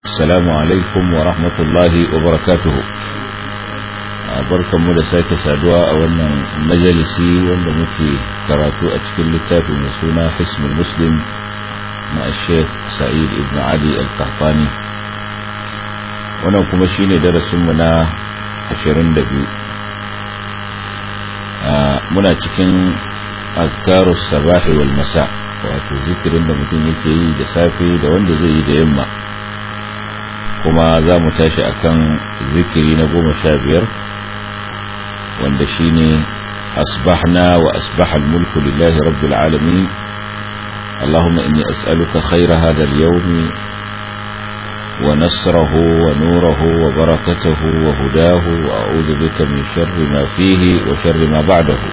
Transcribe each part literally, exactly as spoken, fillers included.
السلام عليكم ورحمة الله وبركاته. barkanmu da sake saduwa a wannan majalisi wanda muke karatu a cikin littafin mai suna Hisnul Muslim na Sheikh Sa'id ibn Ali Al-Qahtani. Wannan kuma shine darasinmu na ashirin da biyu. Muna cikin azkarus sabahi wal masa, wato zikirin da mutum yake yi da safe da wanda zai yi da yamma. kuma za mu tashi akan zikiri na goma sha biyar wanda shine asbahna wa asbaha al-mulku lillahi rabbil alamin allahumma inni as'aluka khayra hadha al-yawm wa nasrahu wa nurahu wa barakatahu wa hudahu wa a'udhu bika min sharri ma fihi wa sharri ma ba'dahu.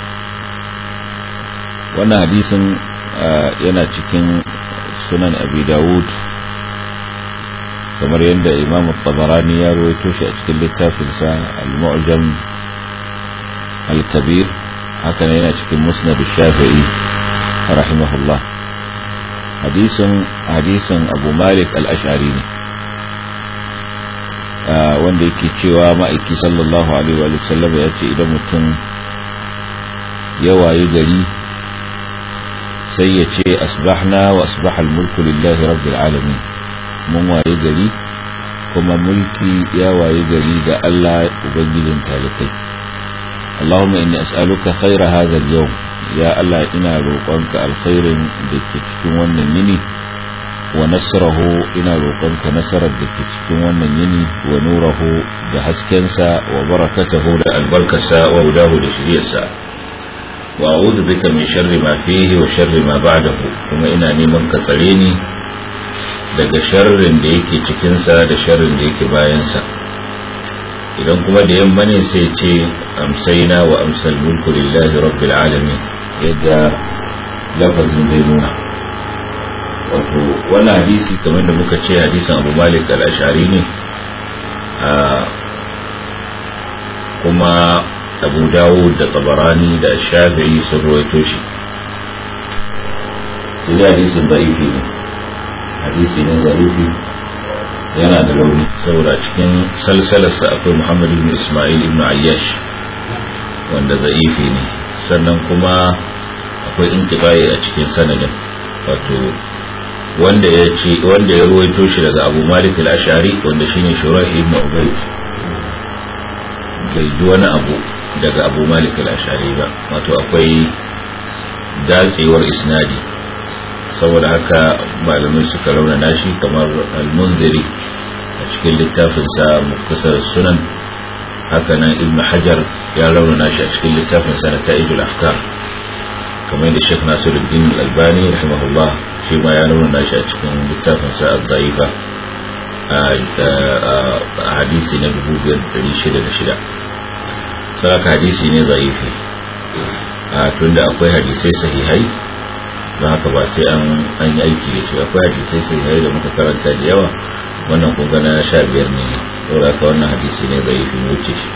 wannan hadisin yana cikin sunan abi dawud kamar yadda Imam Tabarani ya rawaito shi a cikin littafinsa Al-Mu'jam Al-Kabir, haka ne yana cikin Musnad Shafi'i rahimahullah. hadisin hadisin Abu Malik Al-Ash'ari ne wanda yake cewa ma'aiki sallallahu alaihi wa sallam ya ce idan mutum ya wayi gari sai ya ce asbahna wa asbaha al-mulku lillahi rabbil alamin, mun waye gari kuma mulki ya waye gari ga Allah ubangijin talikai. Allahumma inni as'aluka khayra hadha al-yawm, ya Allah ina roƙonka alkhairin da ke cikin wannan yini, wa nasrahu, ina roƙonka nasarar da ke cikin wannan yini, wa nurahu, da haskensa, wa barakatahu, da albarkarsa, wa hudahu, da shiriyarsa, wa a'udhu bika min sharri ma fihi wa sharri ma ba'dahu, kuma ina neman ka tsare ni daga sharrin da yake cikinsa da sharrin da yake bayansa. idan kuma da yamma ne sai ce amsaina wa amsal mulku lillahi rabbil alamin, yadda lafazin zai nuna. wato wannan hadisi kamar da muka ce hadisin Abu Malik al-Ash'ari ne, kuma Abu Dawud da Tabarani da Shafi'i sun rawaito shi. sai hadisin da'ifi ne hadisi ne zarifi, yana da rauni saboda cikin salsalarsa akwai Muhammad ibn Ismail ibn Ayyash wanda zaifi ne, sannan kuma akwai intibai a cikin sanadin. wato wanda ya ce wanda ya ruwaito shi daga Abu Malik al-Ash'ari wanda shine Shuraih ibn Ubayd bai ji wani abu daga Abu Malik al-Ash'ari ba, wato akwai datsewar isnadi, saboda haka malamai suka raunana shi, kamar al-Munziri a cikin littafinsa Muktasar Sunan, haka nan Ibn Hajar ya raunana shi a cikin littafinsa Nata'ijul Afkar, kamar da Sheikh Nasiruddin Al-Albani rahimahullah shi ma ya raunana shi a cikin littafinsa Ad-Da'ifa a hadisi na dubu biyar da ɗari shida da shida. Saboda hadisi ne zaifi, tunda akwai hadisai sahihai don haka ba sai an yi aiki da shi. akwai hadisai sai yayi da muka karanta da yawa, wannan kun ga na sha biyar ne, saboda haka wannan hadisi ne bai fi wuce shi.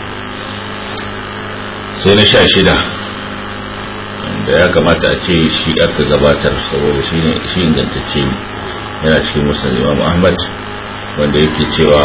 sai na sha shida da ya kamata a ce shi aka gabatar saboda shi ne shi ingantacce ne, yana cikin Musnad Imam Ahmad wanda yake cewa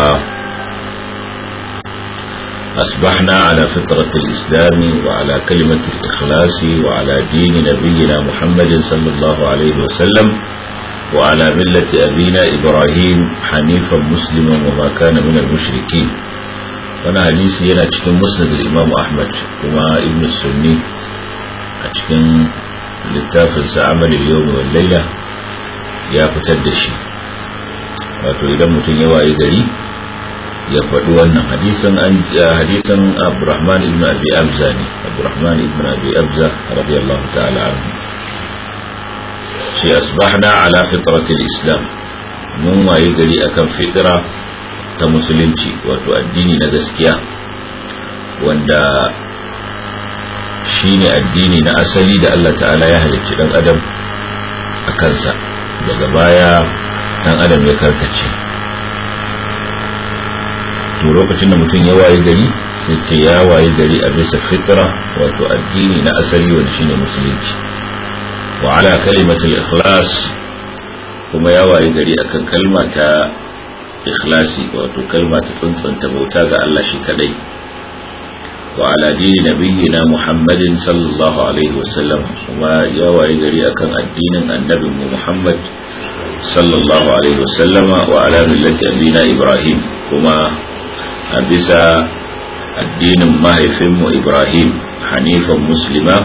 أصبحنا على فطرة الإسلام وعلى كلمة الإخلاص وعلى دين نبينا محمد صلى الله عليه وسلم وعلى ملة أبينا إبراهيم حنيفا مسلما وما كان من المشركين. وانا حديثي ينا تشكين مسند الإمام أحمد وما ابن السني تشكين للتافز عمل اليوم والليلة يا فتدشي. wato idan mutum ya waye gari ya faɗi wannan hadisin hadisin Abdurrahman ibn Abi Abza ne, Abdurrahman ibn Abi Abza radiyallahu ta'ala anhu, shi asbahna ala fitratil islam, mun waye gari akan fitra ta musulunci, wato addini na gaskiya wanda shine addini na asali da Allah ta'ala ya halicci dan adam a kansa, daga baya dan adam ya karkace. to lokacin da mutum ya waye gari sai ce ya waye gari a bisa fitra, wato addini na asali wanda shine musulunci, wa ala kalimatul ikhlas, kuma ya waye gari akan kalma ta ikhlasi wato kalma ta tsantsanta bauta ga Allah shi kadai wa ala dini nabiyina Muhammadin sallallahu alaihi wasallam kuma ya wayi gari akan addinin annabin mu Muhammad sallallahu alaihi wasallam wa ala millati abina Ibrahim kuma a bisa addinin mahaifinmu Ibrahim hanifan muslima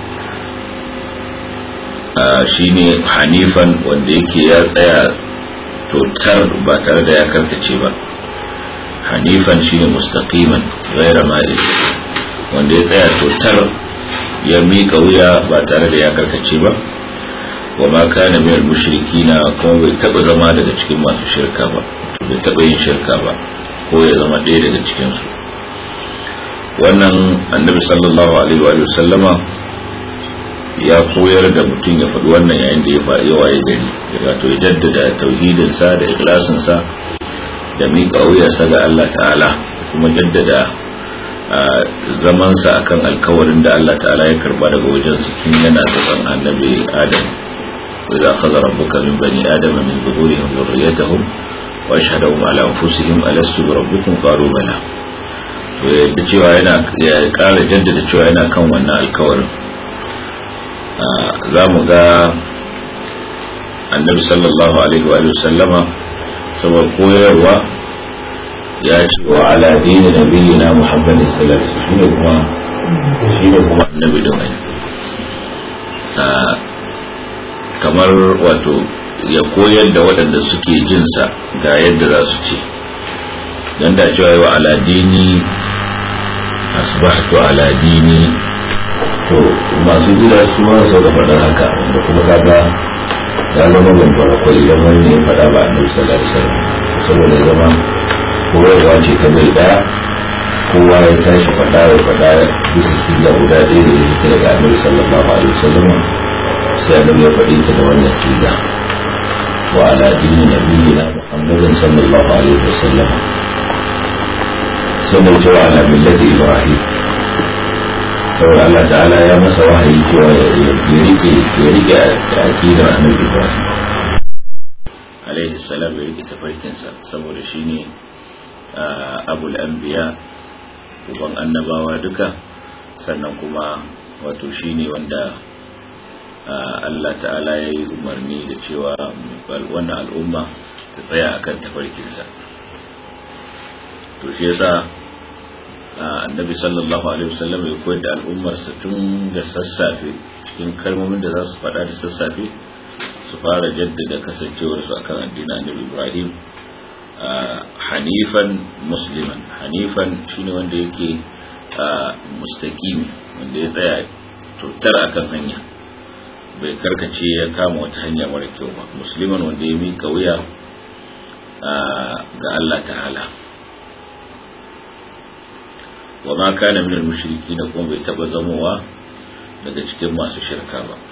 shine hanifan wanda yake ya tsaya totar ba tare da ya karkace ba hanifan shine mustaqiman ghayra ma'il wanda ya tsaya totar ya mika wuya ba tare da ya karkace ba wa ma kana minal mushrikina kuma bai taba zama daga cikin masu shirka ba bai taba yin shirka ba ko ya zama ɗaya daga cikin su wannan annabi sallallahu alaihi wa sallama ya koyar da mutum ya faɗi wannan yayin da ya faɗi waye gari wato ya jaddada tauhidinsa da ikhlasinsa da miƙa wuyarsa ga Allah ta'ala kuma jaddada zamansa akan alkawarin da Allah ta'ala ya karba daga wajen cikin yana tsakan annabi Adam wa idza akhadha rabbuka min bani adama min zuhurihim dhurriyyatahum wa ashhadahum ala anfusihim alastu bi rabbikum qalu bala to yadda cewa yana ya ƙara jaddada cewa yana kan wannan alkawarin za mu ga annabi sallallahu alaihi wa sallama saboda koyarwa ya ce wa ala dini nabiyina Muhammadin sallallahu alaihi wasallam kuma shine kuma annabi din ai kamar wato ya koyar da waɗanda suke jin sa ga yadda za su ce dan da cewa wa ala dini asbahtu ala dini to masu gida su ma sau da faɗa haka da kuma kaga ya zama bambara ko idan wani ne faɗa ba annabi sallallahu alaihi wasallam saboda zama koyarwa ce ta bai daya kowa ya tashi faɗa ya faɗa bisa siga guda ɗaya da yake daga annabi sallallahu alaihi wasallam sai annabi ya faɗi ta da wannan siga wa ala dini nabiyina Muhammadin sallallahu alaihi wasallam sannan cewa ala millati Ibrahim saboda Allah ta'ala ya masa wahayi cewa ya rike ya rike aqidar annabi Ibrahim alaihi salam ya rike tafarkinsa saboda shine abul anbiya uban annabawa duka sannan kuma wato shine wanda Allah ta'ala ya yi umarni da cewa wannan al'umma ta tsaya akan tafarkinsa to shi yasa annabi sallallahu alaihi wasallam ya koyar da al'ummarsa tun da sassafe cikin kalmomin da za su faɗa da sassafe su fara jaddada kasancewarsu akan addinin annabi Ibrahim hanifan musliman hanifan shine wanda yake mustaqimi wanda ya tsaya tutar akan hanya bai karkace ya kama wata hanya mara kyau ba musliman wanda ya mika wuya ga Allah ta'ala wa ma kana minal mushrikeen kuma bai taba zamowa daga cikin masu shirka ba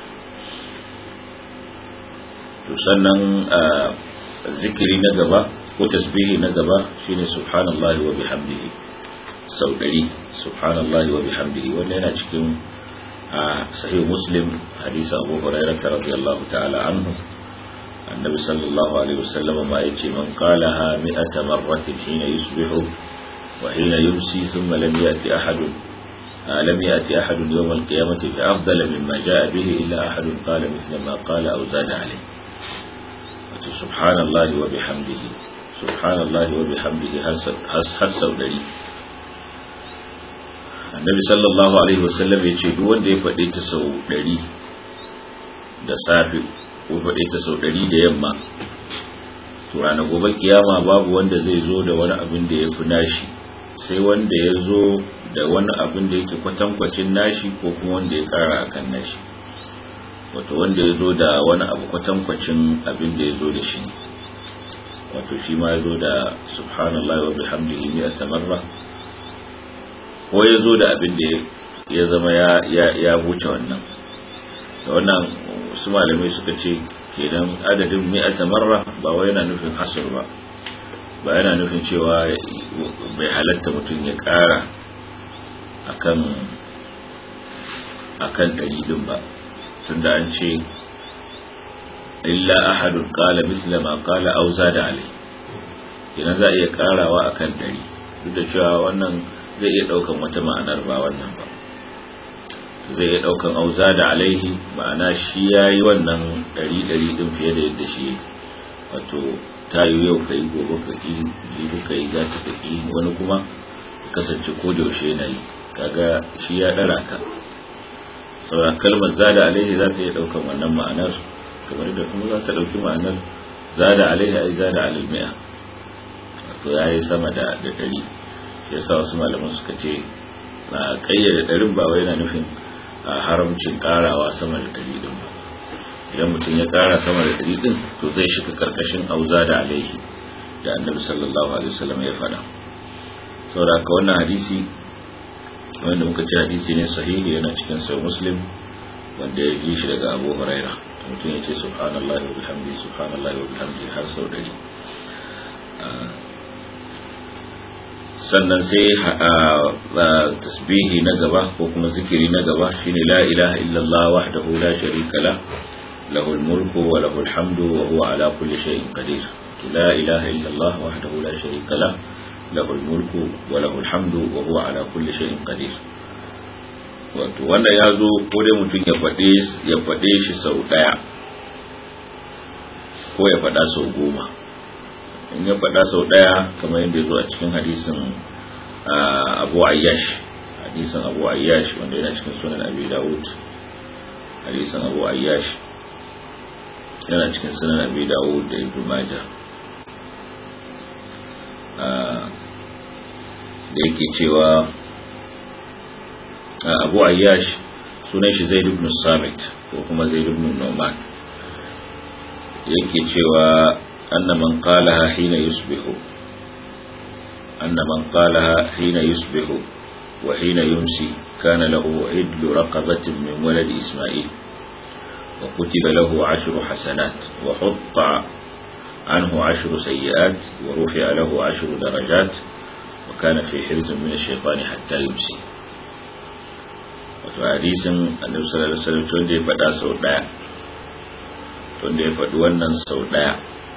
to sannan zikiri na gaba ko tasbihi na gaba shine subhanallahi wa bihamdihi sau ɗari subhanallahi wa bihamdihi wannan yana cikin sahih muslim hadisi Abu Hurairah radiyallahu ta'ala anhu annabi sallallahu alaihi wasallam ma yace man qalaha mi'ata marratin hina yusbihu وحين يمسي ثم لم يأتي أحد لم يأتي أحد يوم القيامة بأفضل مما جاء به إلا أحد قال مثل ما قال أو زاد عليه سبحان الله وبحمده سبحان الله وبحمده حس ودري النبي صلى الله عليه وسلم يقول دون دي فديت سو دري da safi ko faɗe ta sau ɗari da yamma to ranar gobe kiyama babu wanda zai zo da wani abin da ya fi nashi sai wanda ya zo da wani abin da yake kwatankwacin nashi ko kuma wanda ya kara akan nashi wato wanda ya zo da wani abu kwatankwacin abin da ya zo da shi wato shi ma ya zo da subhanallahi wa bihamdihi mi'ata marra ko ya zo da abin da ya zama ya ya ya wuce wannan da wannan su malamai suka ce kenan adadin mi'ata marra ba wai yana nufin hasr ba ba yana nufin cewa bai halatta mutum ya ƙara akan akan ɗari din ba tunda an ce illa ahadun qala misla ma qala aw zada alai kenan za a iya karawa akan ɗari, duk da cewa wannan zai iya ɗaukan wata ma'anar ba wannan ba. Zai iya ɗaukan auza da alaihi, ma'ana shi ya yi wannan ɗari ɗari ɗin fiye da yadda shi, wato ta yi yau ka yi gobe ka ƙi, jibi ka yi za ta ka ƙi, wani kuma ya kasance ko da yaushe yana yi, kaga shi ya ɗara ka. Saura kalmar zada alaihi za ta iya ɗaukan wannan ma'anar, kamar da kuma za ta ɗauki ma'anar zada alaihi ai zada alal mi'a, wato ya yi sama da ɗari. Shi yasa wasu malaman suka ce na ƙayyade ɗarin ba wai yana nufin a haramcin ƙarawa sama da ɗari ɗin ba. Idan mutum ya ƙara sama da ɗari ɗin to zai shiga ƙarƙashin auza da alaihi da annabi sallallahu alaihi wasallam ya faɗa. Saboda haka wannan hadisi wanda muka ce hadisi ne sahihi, yana cikin sahih Muslim, wanda ya ji shi daga Abu Huraira. Mutum ya ce subhanallahi wa bihamdihi subhanallahi wa bihamdihi har sau ɗari. Sannan sai tasbihi na gaba ko kuma zikiri na gaba shine la ilaha illallah wahdahu la sharika lah lahul mulku wa lahul hamdu wa huwa ala kulli shay'in qadir. La ilaha illallah wahdahu la sharika lah lahul mulku wa lahul hamdu wa huwa ala kulli shay'in qadir. Wato wanda ya zo ko dai mutum ya faɗe ya faɗe shi sau ɗaya ko ya faɗa sau goma. In ya faɗa sau ɗaya kamar yadda ya zo a cikin hadisin Abu Ayyash, hadisin Abu Ayyash wanda yana cikin sunan Abi Dawud, hadisin Abu Ayyash yana cikin sunan Abi Dawud da Ibn Majah, da yake cewa Abu Ayyash sunan shi Zaid ibn Samit ko kuma Zaid ibn Nu'man, yake cewa أن من قالها حين يصبح أن من قالها حين يصبح وحين يمسي كان له عدل رقبة من ولد إسماعيل وكتب له عشر حسنات وحط عنه عشر سيئات ورفع له عشر درجات وكان في حرز من الشيطان حتى يمسي. وحديث النبي صلى الله عليه وسلم تندي فدا سو دaya tunda ya faɗi wannan sau ɗaya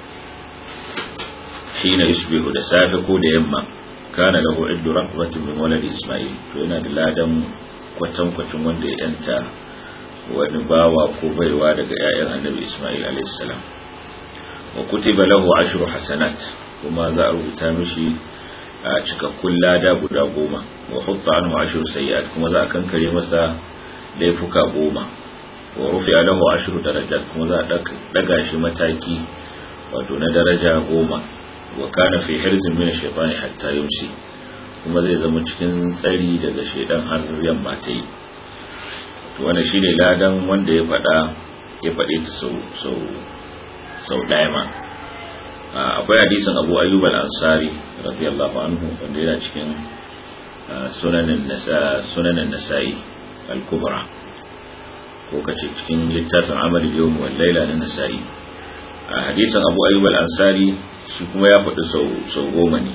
hina yusbihu da safe ko da yamma kana lahu iddu raqabatin min waladi isma'il, to yana da ladan kwatan kwatan wanda ya yanta wani bawa ko baiwa daga ƴaƴan annabi Isma'il alayhi salam. Wa kutiba lahu ashru hasanat, kuma za a rubuta mishi a cikakkun lada guda goma. Wa hutta anhu ashru sayyi'at, kuma za a kankare masa laifuka goma. Wa rufi'a lahu ashru darajat, kuma za a daga shi mataki wato na daraja goma. Wa kana fi hirzin min ash-shaytani hatta yumsi, kuma zai zama cikin tsari daga shaydan har yamma ta yi. To wannan shine ladan wanda ya fada ya fade ta sau sau sau daya ma. Akwai hadisin Abu Ayyub al-Ansari radiyallahu anhu wanda yana cikin sunanin nasa sunanin Nasa'i al-Kubra, ko kace cikin littafin Amal al-Yawm wal Layla na Nasa'i. Hadisin Abu Ayyub al-Ansari shi kuma ya faɗi sau goma ne,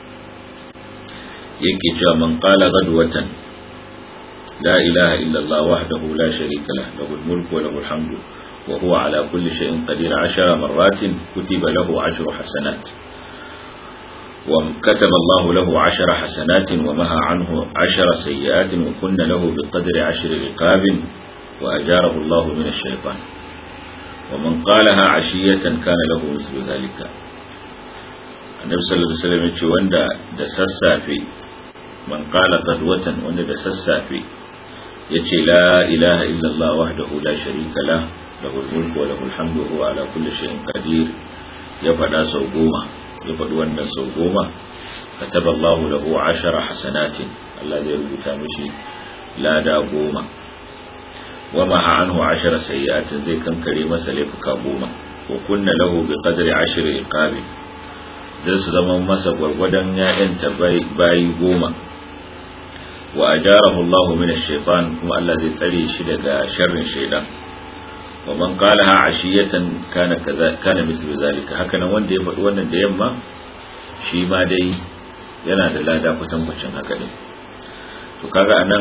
yake cewa man qala gadwatan la ilaha illallah wahdahu la sharika lah lahul mulku wa lahul hamdu wa huwa ala kulli shay'in qadir ashara marratin kutiba lahu ashru hasanat wa kataba Allah lahu ashara hasanatin wa maha anhu ashara sayyi'atin wa kunna lahu biqadri ashri riqabin wa ajarahu Allah min ash-shaytan wa man qalaha 'ashiyatan kana lahu mislu dhalika. Annabi sallallahu alaihi wasallam yace wanda da sassafe, man qala qadwatan, wanda da sassafe yace la ilaha illallah wahdahu la sharika lah lahul mulku wa lahul hamdu wa huwa ala kulli shay'in qadir, ya fada sau goma, ya fadi wannan sau goma, kataba Allah lahu ashara hasanatin, Allah zai rubuta mishi lada goma. Wa ma'a anhu ashara sayyi'atin, zai kankare masa laifuka goma. Wa kunna lahu biqadri ashri iqabi, zai su zama masa gwargwadon ya'yanta bayi goma. Wa ajarahu Allah min ash-shaytan, kuma Allah zai tsare shi daga sharrin shaytan. Wa man qalaha 'ashiyatan kana kaza kana mislu zalika, haka nan wanda ya faɗi wannan da yamma shi ma dai yana da lada kwatankwacin haka ne. To kaga anan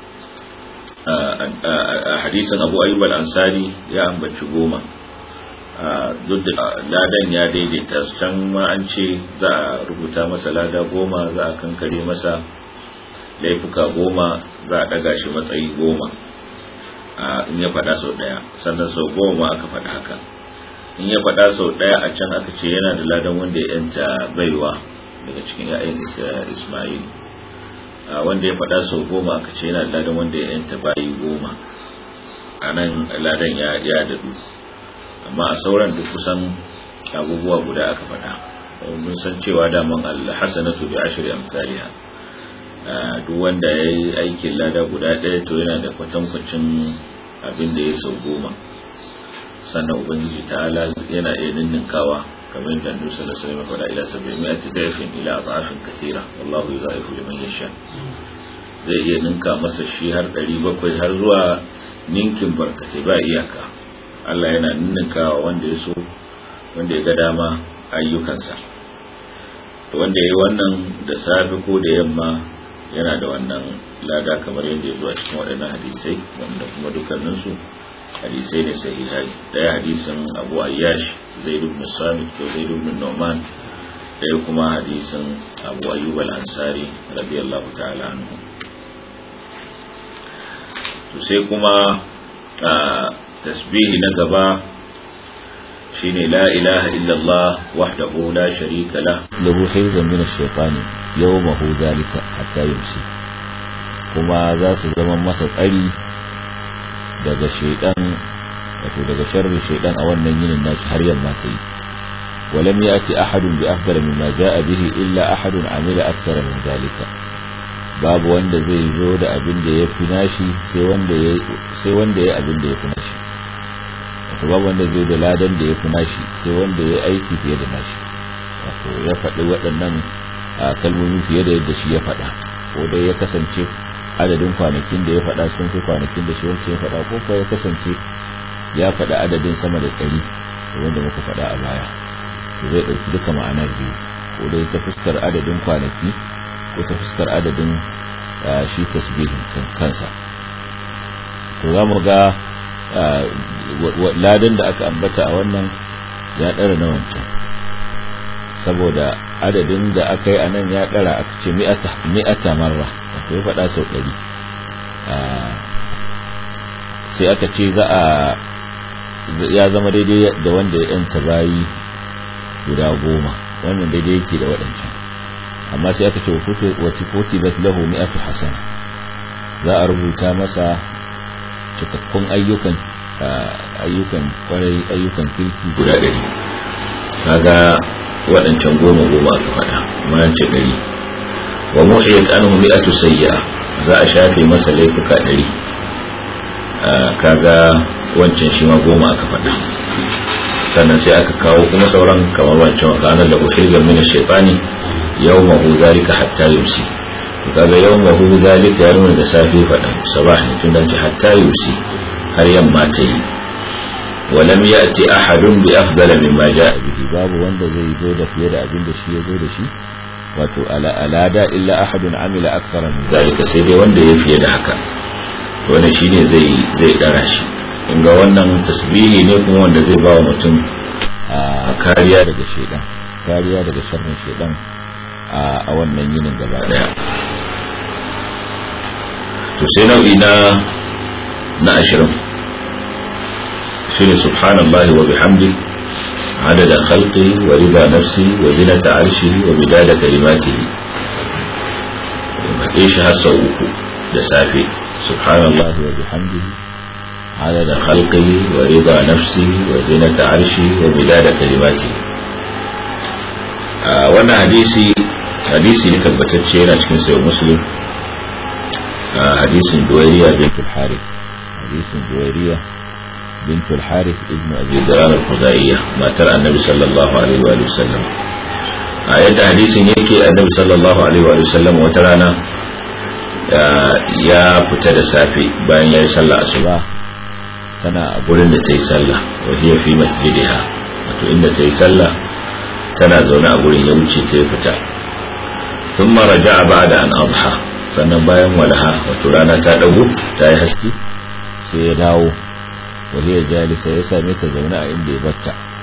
a hadisin Abu Ayyub al-Ansari ya ambaci goma, duk da ladan ya daidaita can ma an ce za a rubuta masa lada goma, za a kankare masa laifuka goma, za a daga shi matsayi goma in ya faɗa sau ɗaya, sannan sau goma aka faɗa haka. In ya faɗa sau ɗaya a can aka ce yana da ladan wanda ya yanta baiwa daga cikin ya'yan Ismail, wanda ya faɗa sau goma aka ce yana da ladan wanda ya yanta bayi goma. A nan ladan ya dadu, amma a sauran duk kusan abubuwa guda aka faɗa. Mun san cewa daman al-hasanatu bi ashri amsalha, duk wanda ya yi aikin lada guda ɗaya to yana da kwatankwacin abin da ya sau goma. Sannan ubangiji ta'ala yana iya ninninkawa kamar yadda Annabi sallallahu alaihi wasallam faɗa, ila sab'imi'ati da'ifin ila adhafin kathira wallahu yudha'ifu liman yasha. Zai iya ninka masa shi har ɗari bakwai har zuwa ninkin barkatai ba iyaka. Allah yana ninninkawa wanda ya so, wanda ya ga dama ayyukansa. To wanda yayi wannan da safe ko da yamma yana da wannan lada kamar yadda ya zo a cikin waɗannan hadisai, wanda kuma dukkaninsu hadisai ne sahihai. Daya hadisin Abu Ayyash Zaid ibn Samit ko Zaid ibn Nu'man, daya kuma hadisin Abu Ayyub al-Ansari radiyallahu ta'ala anhu. To sai kuma tasbihi na gaba shine la ilaha illallah wahdahu la sharika lah lahu hizan min ash-shaytani yawmahu dhalika hatta yumsi. Kuma za su zama masa tsari daga shaytan, wato daga sharri shaytan a wannan yinin nashi har yamma ta yi. ولم يأتي أحد بأفضل مما جاء به إلا أحد عمل أكثر من ذلك. babu wanda zai zo da abin da ya fi nashi sai wanda ya sai wanda ya abin da ya fi nashi. Wato babu wanda zai da ladan da ya fi nashi sai wanda ya aiki fiye da nashi. Wato ya faɗi waɗannan kalmomi fiye da yadda shi ya faɗa, ko dai ya kasance adadin kwanakin da ya faɗa sun fi kwanakin da shi wancan ya faɗa, ko kuma ya kasance ya faɗa adadin sama da ɗari wanda muka faɗa a baya. Zai ɗauki duka ma'anar biyu, ko dai ta fuskar adadin kwanaki ko ta fuskar adadin shi tasbihin kansa. To za mu ga ladan da aka ambata a wannan ya ɗara na wancan, saboda adadin da aka yi a nan ya ɗara, aka ce mi'ata marra, wato ya faɗa sau ɗari. Sai aka ce za a ya zama daidai da wanda ya yanta bayi guda goma, wannan daidai yake da waɗancan. Amma sai aka ce wa kutibat lahu mi'atu hasana, za a rubuta masa cikakkun ayyukan ayyukan kwarai ayyukan kirki guda ɗari. Kaga waɗancan goma goma aka faɗa, amma ce ɗari. Wa muhiyat anhu mi'atu sayyi'a, za a shafe masa laifuka ɗari. Kaga wancan shi ma goma aka faɗa. Sannan sai aka kawo kuma sauran kamar wancan kana da hizan min ash-shaytani yawmahu zalika hatta yumsi. To kaga yawmahu zalika ya nuna da safi fada sabah ne tun da hatta yumsi har yamma ta yi. Wa lam ya'ti ahadun bi afdala mimma ja'a bihi, babu wanda zai zo da fiye da abin da shi ya zo da shi, wato ala alada illa ahadun amila akthara min zalika, sai dai wanda ya fiye da haka. Wannan shine zai zai dara shi. In ga wannan tasbihi ne kuma wanda zai ba wa mutum kariya daga shedan, kariya daga sharrin shedan a wannan yinin gaba daya. To sai nau'i na na ashirin shine subhanallahi wa bihamdi adada khalqihi wa rida nafsihi wa zinata arshihi wa midada kalimatihi. Ba shi har sau uku da safe, subhanallahi wa bihamdihi عدد خلقه ورضا نفسه وزنة عرشه ومداد كلماته. وانا حديثي حديثي تبتتشي yana cikin sayyid muslim, hadisin Duwairiya bint al-Harith, hadisin Duwairiya bint al-Harith ibn Abi Dirar al-Khudaiya, matar Annabi sallallahu alaihi wa sallam. A yadda hadisin yake, Annabi sallallahu alaihi wa sallam wata rana ya fita da safe bayan yayi sallah asuba, tana a gurin da ta yi sallah, wa hiya fi masjidiha, wato inda ta yi sallah tana zaune a gurin, ya wuce ta fita. Thumma raja'a ba'da an adha, sannan bayan walaha, wato rana ta dago ta yi haske, sai ya dawo, wa hiya jalisa, ya same ta zaune a inda ya batta,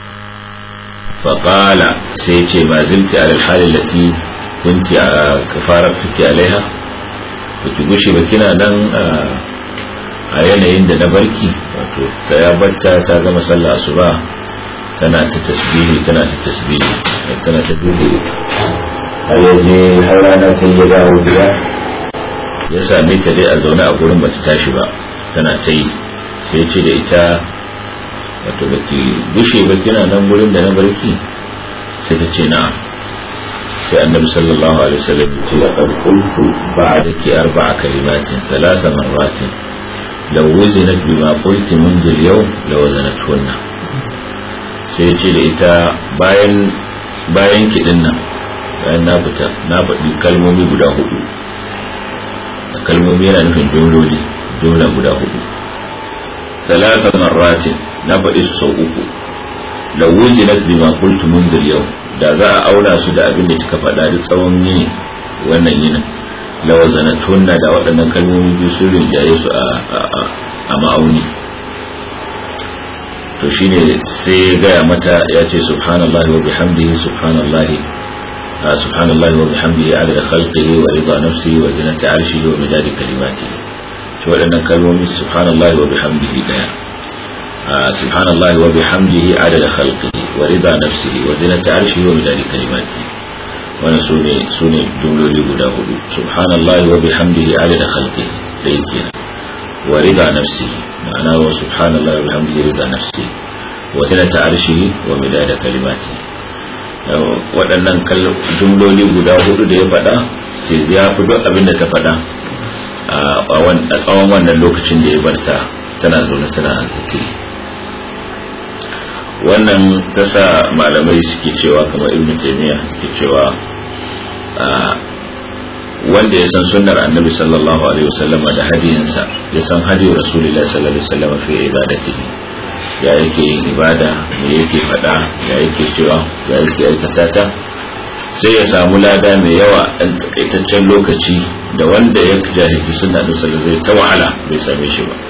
faqala sai ce ma zilti ala al-hali allati kunti kafaratuki alaiha baki gushe ba kina nan a yanayin da na barki wato ta ya batta ta gama sallah asuba tana ta tasbihi tana ta tasbihi tana ta dubi har yaje har rana ta yi dawo gida ya same ta dai a zaune a gurin bata tashi ba tana ta yi sai ce da ita wato baki gushe ba kina nan gurin da na barki sai ta ce na'am sai annabi sallallahu alaihi wasallam ya ce laqad qultu ba'daki arba'a kalimatin thalatha marratin law wazinat bima qulti منذ اليوم lawazanathunna sai ce da ita bayan bayan ki dinnan bayan na fita na faɗi kalmomi guda hudu kalmomi yana nufin jumloli jumla guda hudu thalatha marratin na faɗi su sau uku law wazinat bima qulti منذ اليوم da za a aura su da abin da kika faɗa da tsawon yini wannan yinin lawazanatunna da waɗannan kalmomi biyu sun rinjaye su a ma'auni to shine sai ya gaya mata ya ce subhanallahi wa bihamdihi subhanallahi subhanallahi wa bihamdihi adada khalqihi wa rida nafsihi wa zinata arshihi wa midadi kalimatihi to waɗannan kalmomi subhanallahi wa bihamdihi daya subhanallahi wa bihamdihi adada khalqihi wa rida nafsihi wa zinata arshihi wa midadi kalimatihi wannan sune sune jumloli guda hudu subhanallahi wa bihamdihi adada khalqihi da yake wa rida nafsihi ma'ana wa subhanallahi wa bihamdihi rida nafsihi wa zinata arshihi wa midada kalimatihi waɗannan jumloli guda hudu da ya faɗa ce ya fi duk abin da ta faɗa a tsawon wannan lokacin da ya barta tana zaune tana zikiri wannan ta sa malamai suke cewa kamar ibn taymiya ke cewa wanda ya san sunnar annabi sallallahu alaihi wasallam da hadiyinsa ya san hadiyu rasulullahi sallallahu alaihi wasallam fi ibadatihi ya yake yin ibada me yake fada ya yake cewa ya yake aikata ta sai ya samu lada mai yawa dan takaitaccen lokaci da wanda ya jahilci sunna da sallallahu alaihi wasallam ta wahala bai same shi ba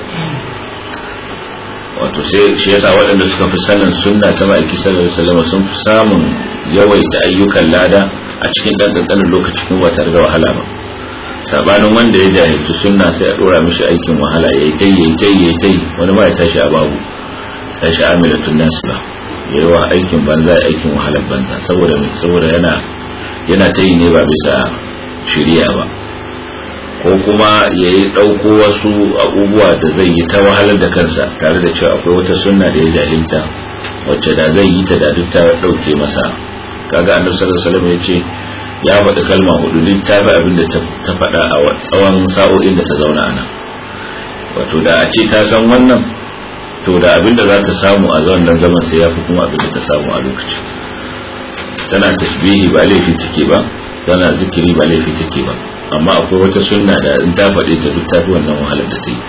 wato sai shi yasa waɗanda suka fi sanin sunna ta ma'aiki sallallahu alaihi wasallam sun fi samun yawaita ayyukan lada a cikin dan kankanin lokaci kuma ba tare da wahala ba sabanin wanda ya jahilci sunna sai a dora mishi aikin wahala yayi tai yayi tai yayi tai wani ma ya tashi a babu tashi amilatun nas ba yayi wa aikin banza aikin wahalar banza saboda me saboda yana yana tai ne ba bisa shari'a ba ko kuma ya yi ɗauko wasu abubuwa da zai yi ta wahalar da kansa tare da cewa akwai wata sunna da ya jahilta wacce da zai yi ta da duk ta ɗauke masa kaga annabi sallallahu alaihi wasallam ya ce ya faɗi kalma hudu duk ta bi abin da ta faɗa a tsawon sa'o'in da ta zauna a nan wato da a ce ta san wannan to da abin da za ta samu a wannan zaman sai ya fi kuma abin da ta samu a lokaci tana tasbihi ba laifi take ba tana zikiri ba laifi take ba amma akwai wata sunna da in ta faɗi ta duk ta fi wannan wahalar da ta yi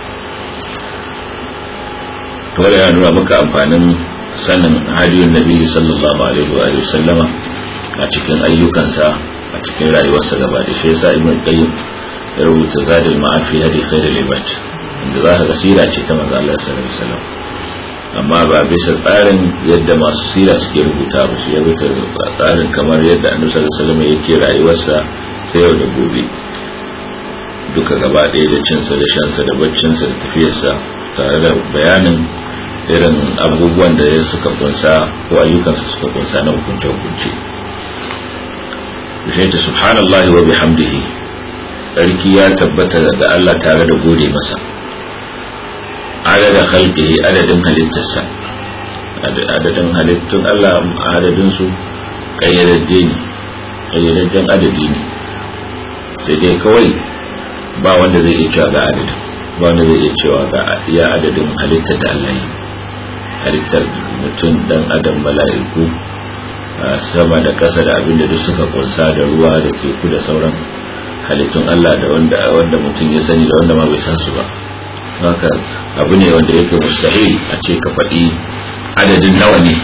to da ya nuna maka amfanin sanin hadiyun nabi sallallahu alaihi wa sallama a cikin ayyukansa a cikin rayuwarsa gaba da shi yasa ibn qayyim ya rubuta zadul ma'ad fi hadi khairul ibad inda za ka ga sira ce ta manzo Allah sallallahu alaihi wasallam amma ba bisa tsarin yadda masu sira suke rubuta ba shi ya rubuta tsarin kamar yadda annabi sallallahu alaihi wasallam yake rayuwarsa ta yau da gobe duka gaba ɗaya da cinsa da shansa da baccinsa da tafiyarsa tare da bayanin irin abubuwan da ya suka kunsa ko ayyukansa suka kunsa na hukunce hukunce shi ta subhanallahi wa bihamdihi sarki ya tabbata daga Allah tare da gode masa adada khalqihi adadin halittarsa adadin halittun Allah adadin su kayyadadde ne kayyadadden adadi ne sai dai kawai ba wanda zai iya cewa ga adadin ba wanda zai iya cewa ga iya adadin halittar da Allah yi halittar mutum dan adam mala'iku sama da kasa da abin da duk suka kunsa da ruwa da teku da sauran halittun Allah da wanda wanda mutum ya sani da wanda ma bai san su ba haka abu ne wanda yake mustahil a ce ka faɗi adadin nawa ne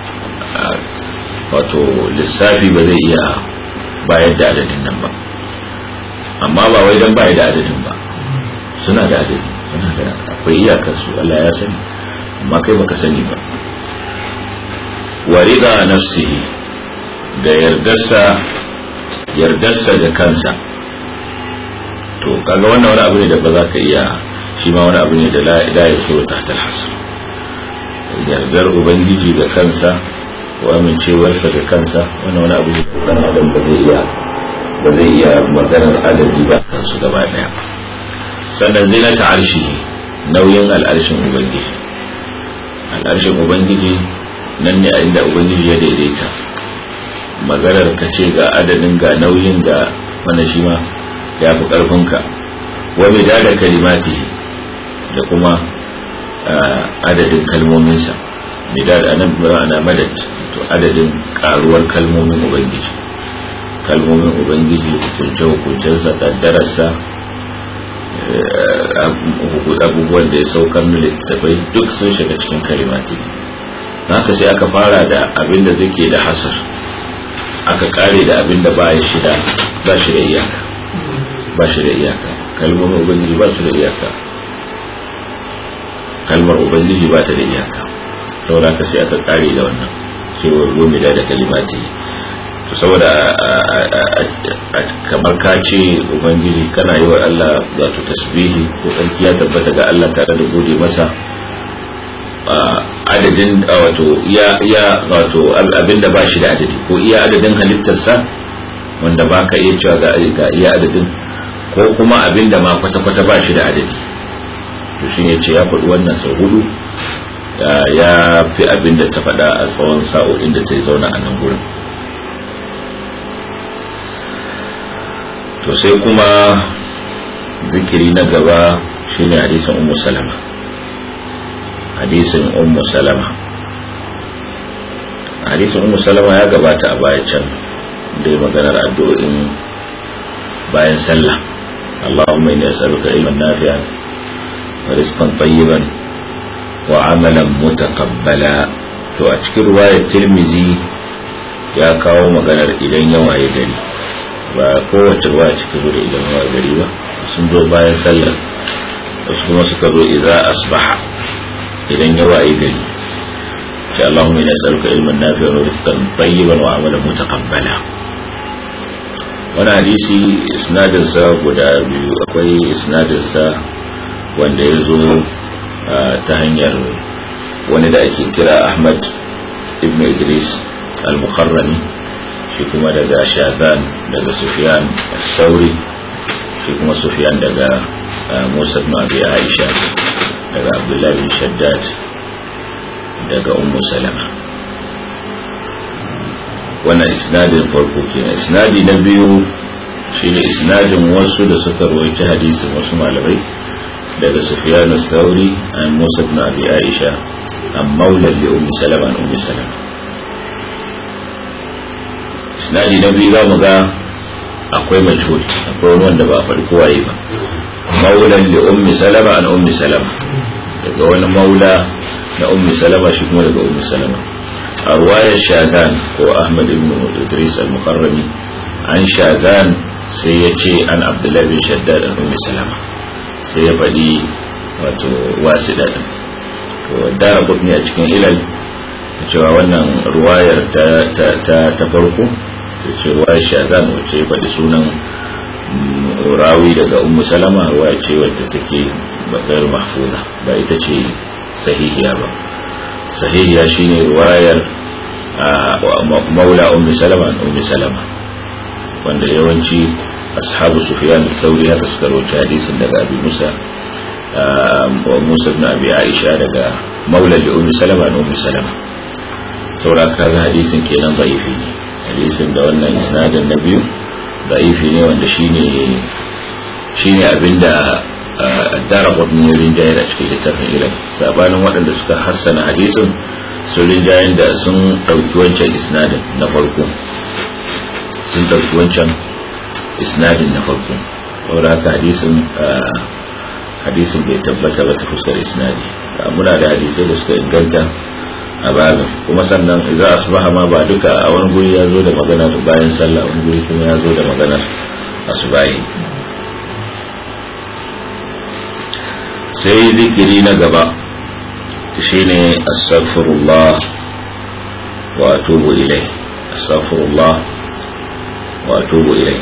wato lissafi ba zai iya bayar da adadin nan ba amma ba wai dan bai da adadin ba suna da adadi suna da akwai iyakar su Allah ya sani amma kai baka sani ba wa rida nafsihi da yardarsa yardarsa da kansa. to kaga wannan wani abu ne da ba za ka iya, shi ma wani abu ne da la ya so ta ta hasr. yardar ubangiji da kansa ko amincewarsa da kansa wannan wani abu ne da adam ba zai iya ba zai iya maganar adadi ba kansu gaba daya. sannan zinata arshi, nauyin al'arshin ubangiji. al'arshin ubangiji nan ne a inda ubangiji ya daidaita. maganar ka ce ga adadin ga nauyin ga wannan shi ma ya fi ƙarfinka. wa midada kalimatihi da kuma adadin kalmominsa. midada anan ma'ana madad, to adadin karuwar kalmomin ubangiji. kalmomin ubangiji, hukunce hukuncensa, kaddararsa, abubuwan da ya saukar na littattafai duk sun shiga cikin kalimati. haka sai aka fara da abin da zai da hasar, aka kare da abin da ba shi da ba shi da iyaka ba shi da iyaka kalmomin ubangiji ba su da iyaka. kalmar ubangiji ba ta da iyaka, saboda haka sai aka kare da wannan cewa gumi da kalimati. to saboda kamar ka ce ubangiji kana yi wa Allah wato tasbihi ko tsarki ya tabbata ga Allah tare da gode masa adadin wato iya iya wato abinda ba shi da adadi, ko iya adadin halittarsa wanda ba ka iya cewa ga iya adadin, ko kuma abinda ma kwata-kwata ba shi da adadi. to shi ne ce ya faɗi wannan sau hudu, ya fi abinda ta faɗa a tsawon sa'o'in da ta yi zauna a nan gurin. to sai kuma zikiri na gaba shine hadisin ummu salama. hadisin ummu salama hadisin ummu salama ya gabata a baya can da maganar addu'o'in bayan sallah. Allahumma inni as'aluka ilman nafi'an wa rizqan tayyiban wa 'amalan mutaqabbala. to a cikin riwayar Tirmidhi ya kawo maganar idan ya waye gari, ba kowace ruwa cikin zo da idan ya waye gari ba, sun zo bayan sallah. wasu kuma suka zo idza asbaha, idan ya waye gari. sai Allahumma inna nas'aluka ilman nafi'an wa rizqan tayyiban wa 'amalan mutaqabbala. wannan hadisi isnadin sa guda biyu, akwai isnadin sa wanda ya zo ta hanyar wani da ake kira Ahmad ibn Idris al-Mukharrami, shi kuma daga Shazan daga Sufyan al-Thawri, shi kuma Sufyan daga Musa ibn Abi Aisha daga Abdullah bin Shaddad daga Ummu Salama. wannan isnadin farko kenan. isnadi na biyu shine isnadin wasu da suka rawaita hadisin wasu malamai daga Sufyan al-Thawri an Musa ibn Abi Aisha an maula li Ummi Salama an Ummi Salama. isnadi na biyu za mu ga akwai majhul, akwai wani wanda ba a faɗi kowaye ba. maulan li Ummi Salama an Ummi Salama, daga wani maula na Ummi Salama, shi kuma daga Ummi Salama. a ruwayar Shazan ko Ahmad ibn Idris al-Mukarrami an Shazan sai ya ce an Abdullah bin Shaddad an Ummi Salama, sai ya faɗi wato wasida din. to Daraqutni a cikin ilal cewa wannan ruwayar ta ta ta, ta farko sai ce ruwayar Shazan wacce ya faɗi sunan rawi daga Ummu Salama, ruwaya ce wadda take bakar mahfuza, ba ita ce sahihiya ba. sahihiya shine ruwayar maula Ummu Salama an Ummu Salama, wanda yawanci ashabu Sufyan al-Thawri haka suka rawaita hadisin daga Abi Musa wa Musa ibn Abi Aisha daga maula li Ummu Salama an Ummu Salama. saboda kaga hadisin kenan da'ifi ne. hadisin da wannan isnadin na biyu da'ifi ne, wanda shine shine abinda Daraqutni ya rinjaye a cikin littafin ilal. sabanin waɗanda suka hassana hadisin sun rinjayen da sun ɗauki wancan isnadin na farko sun ɗauki wancan isnadin na farko saboda haka hadisin hadisin bai tabbata ba ta fuskar isnadi. muna da hadisai da suka inganta a babin, kuma sannan idza asbaha ma ba duka, a wani guri ya zo da maganar bayan sallah, wani guri kuma ya zo da maganar asubahi. sai zikiri na gaba shine astaghfirullah wa atubu ilayhi astaghfirullah wa atubu ilayhi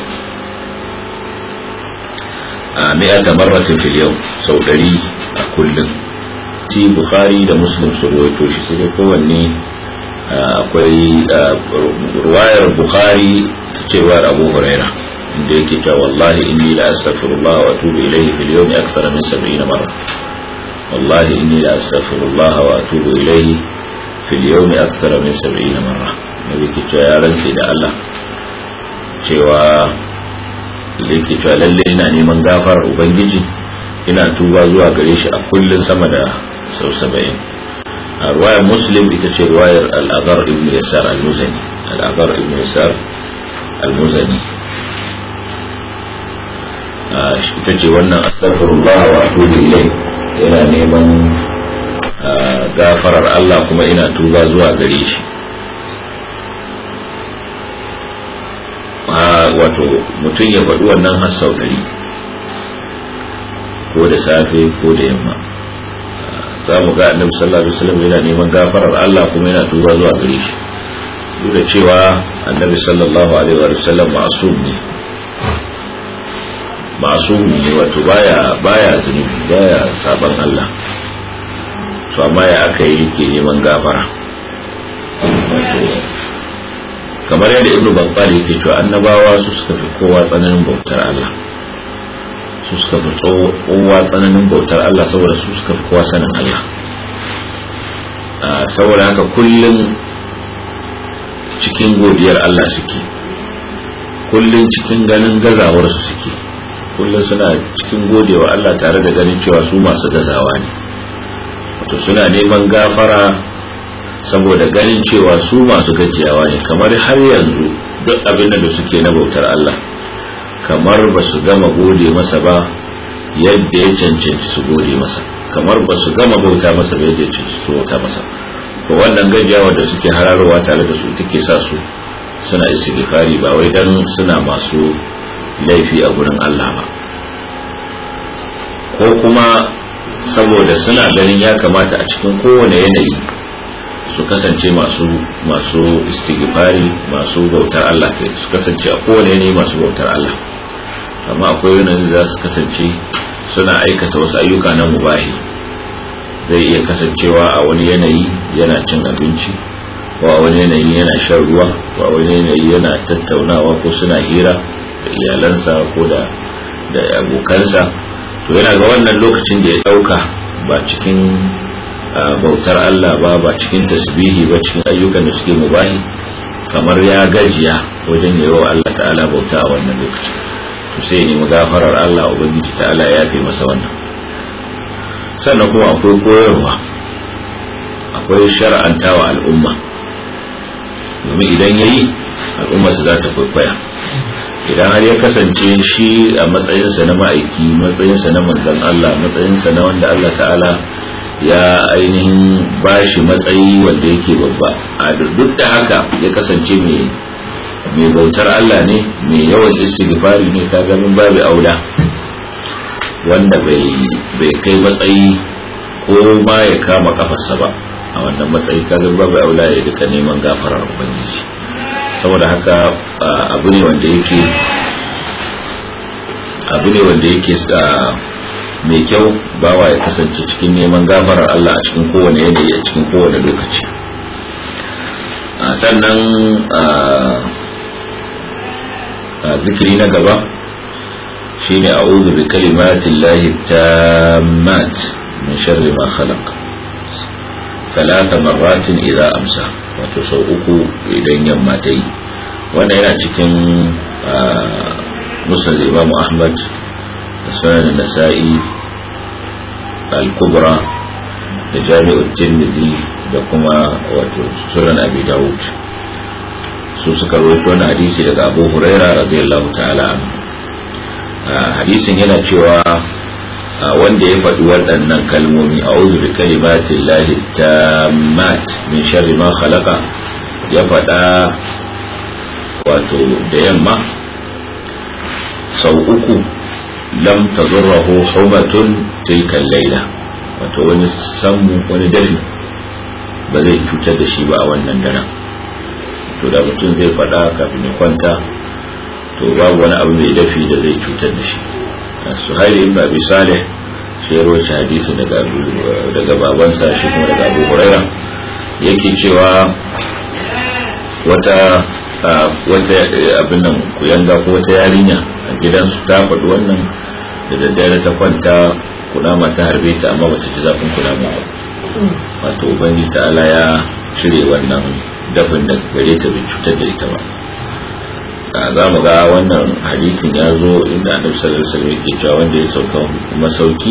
a mi'ata marratin fil yawm sau ɗari a kullum. Ti Bukhari da Muslim su rawaito shi, sai dai kowanne akwai ruwayar Bukhari ta cewa Abu Huraira inda yake cewa wallahi inni la astaghfirullah wa atubu ilayhi fil yawmi akthar min sab'ina marra. wallahi inni la astaghfirullah wa atubu ilayhi fil yawmi akthar min sab'ina marra. nabi yake cewa ya rantsi da Allah cewa yake cewa lalle ina neman gafarar ubangiji, ina tuba zuwa gare shi a kullun sama da sau saba'in. a ruwayar Muslim ita ce ruwayar al-Adhar ibn Yasar al-Muzani al-Adhar ibn Yasar al-Muzani ita ce wannan astaghfirullah wa atubu ilayhi, yana neman gafarar Allah kuma ina tuba zuwa gare shi. wato mutum ya faɗi wannan har sau ɗari ko da safe ko da yamma. za mu ga annabi sallallahu alaihi wasallam yana neman gafarar Allah kuma yana tuba zuwa gare shi, duk da cewa annabi sallallahu alaihi wasallam ma'sum ne ma'sum ne wato baya baya zunubi baya saban Allah, to amma ya aka yi yake neman gafara. kamar yadda ibnu Battal yake cewa annabawa su suka fi kowa tsananin bautar Allah, su suka fi kowa tsananin bautar Allah saboda su suka fi kowa sanin Allah. saboda haka kullum cikin godiyar Allah suke, kullum cikin ganin gazawar su suke, kullum suna cikin godewa Allah tare da ganin cewa su masu gazawa ne. wato suna neman gafara saboda ganin cewa su masu gajiyawa ne, kamar har yanzu duk abin da suke na bautar Allah kamar ba su gama gode masa ba yadda ya cancanci su gode masa, kamar ba su gama bauta masa ba yadda ya cancanci su bauta masa. to wannan gajiyawa da suke hararowa tare da su take sa su suna istighfari, ba wai dan suna masu laifi a gurin Allah ba, ko kuma saboda suna ganin ya kamata a cikin kowane yanayi su kasance masu masu istighfari, masu bautar Allah, kai su kasance a kowane yanayi masu bautar Allah. amma akwai yanayin da za su kasance suna aikata wasu ayyuka na mubahi. zai iya kasancewa a wani yanayi yana cin abinci, ko a wani yanayi yana shan ruwa, ko a wani yanayi yana tattaunawa ko suna hira da iyalansa ko da da abokansa. to yana ga wannan lokacin da ya dauka ba cikin bautar Allah ba, ba cikin tasbihi ba, cikin ayyukan da suke mubahi, kamar ya gajiya wajen yawa Allah ta'ala bauta a wannan lokacin. to sai ne magafarar Allah, ubangiji ta'ala ya fi masa wannan. sannan kuma akwai koyarwa, akwai shar'antawa al'umma, domin idan yayi al'umma su za ta kwaikwaya. idan har ya kasance shi a matsayinsa na ma'aiki, matsayinsa na manzon Allah, matsayinsa na wanda Allah ta'ala ya ainihin bashi matsayi wanda yake babba, a duk da haka ya kasance mai mai bautar Allah ne, mai yawan istighfari ne, kaga min babu aula wanda bai bai kai matsayi ko ma ya kama kafarsa ba a wannan matsayi, kaga babu aula ya duka neman gafarar ubangiji. saboda haka abu ne wanda yake abu ne wanda yake mai kyau bawa ya kasance cikin neman gafarar Allah a cikin kowane yanayi, a cikin kowane lokaci. sannan zikiri na gaba shine a'udhu bi kalimati llahi tammat min sharri ma khalaq ثلاث مرات إذا أمسى, wato sau uku idan yamma ta yi. wanda yana cikin musnad Imam Ahmad da sunan Nasa'i al-Kubra da Jami'ut Tirmidhi da kuma wato sunan Abi Dawud. su suka rawaito wannan hadisi daga Abu Hurairah radiyallahu ta'ala anhu. hadisin yana cewa wanda ya faɗi waɗannan kalmomi a'udhu bi kalimati llahi tammat min sharri ma khalaqa, ya faɗa wato da yamma sau uku, lam tadurruhu humatun tilka al-laila, wato wani sammu wani dafi ba zai cutar da shi ba a wannan daren. to da mutum zai faɗa kafin ya kwanta to babu wani abu mai dafi da zai cutar da shi. Suhaili ibn Abi Salih shi ya rawaita hadisi daga daga babansa shi kuma daga Abu Hurairah yake cewa wata wata abin nan kuyanga ko wata yarinya a gidansu ta faɗi wannan da daddare ta kwanta kunama ta harbe ta amma bata ji zafin kunama ba. Wato ubangiji ta'ala ya cire wannan dafin da gare ta bai cutar da ita ba. Za mu ga wannan hadisin ya zo inda annabi sallallahu alaihi wasallam yake cewa wanda ya sauka masauki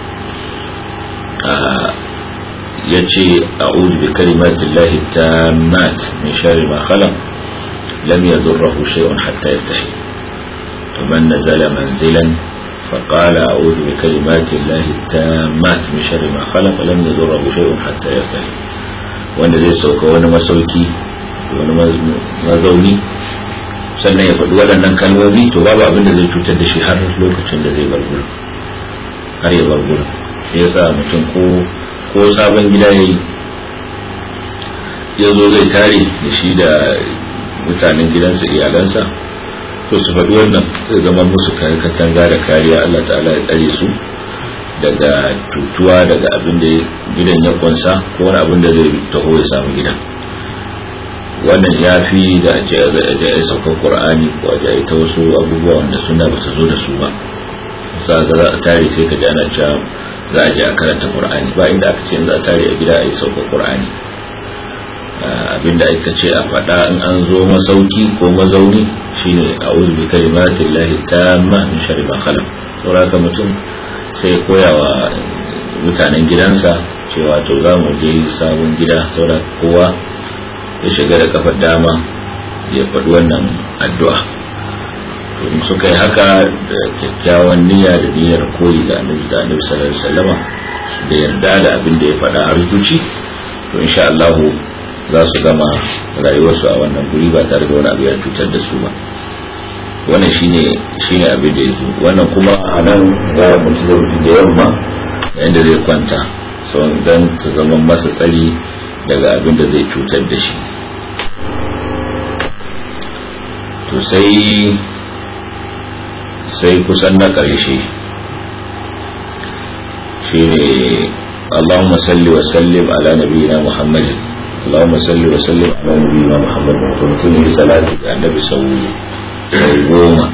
ya ce a'udhu bi kalimatillahi tammat min sharri ma khalaq lam yadurruhu shay'un hatta yartahi faman nazala manzilan فقال أعوذ بكلمات الله التامات من شر ما خلق لم يضره شيء حتى يرتهي. wanda zai sauka wani masauki wani mazauni sannan ya faɗi waɗannan kalmomi to babu abin da zai cutar da shi har lokacin da zai bar gurin har ya bar gurin. Shi yasa mutum ko ko sabon gida yayi ya zo zai tare da shi da mutanen gidansa iyalansa to su faɗi wannan zai zama musu katanga da kariya. Allah ta'ala ya tsare su daga tutuwa daga abin da gidan ya kunsa ko wani abin da zai taho ya samu gidan. Wannan ya fi da a saukar Qur'ani ko a ta wasu abubuwa wanda suna ba su zo da su ba. Za a tare sai ka ji ana cewa za a je a karanta Qur'ani ba inda aka ce za a tare a gida a yi saukar Qur'ani. Abinda aka ce a faɗa in an zo masauki ko mazauni shine a'udhu bi kalimatillahi tamma min sharri ma khalaq. Saboda mutum sai koya wa mutanen gidansa cewa to za mu je sabon gida saboda kowa ya shiga da kafar dama ya faɗi wannan addu'a. To in suka yi haka da kyakkyawan niyya da niyyar koyi da annabi da annabi sallallahu alaihi wasallama da yarda da abin da ya faɗa a rubuci to insha Allah za su gama rayuwarsu a wannan guri ba tare da wani abu ya cutar da su ba. Wannan shine shine abin da yazo. Wannan kuma a nan za mu ci da yamma yayin da zai kwanta sau dan ta zama masa tsari daga abin da zai cutar da shi. To sai sai kusan na ƙarshe shine Allahumma salli wa sallim ala nabiyyina Muhammadin Allahumma salli wa sallim ala nabiyyina Muhammadin to mutum ne salati ga annabi sau goma.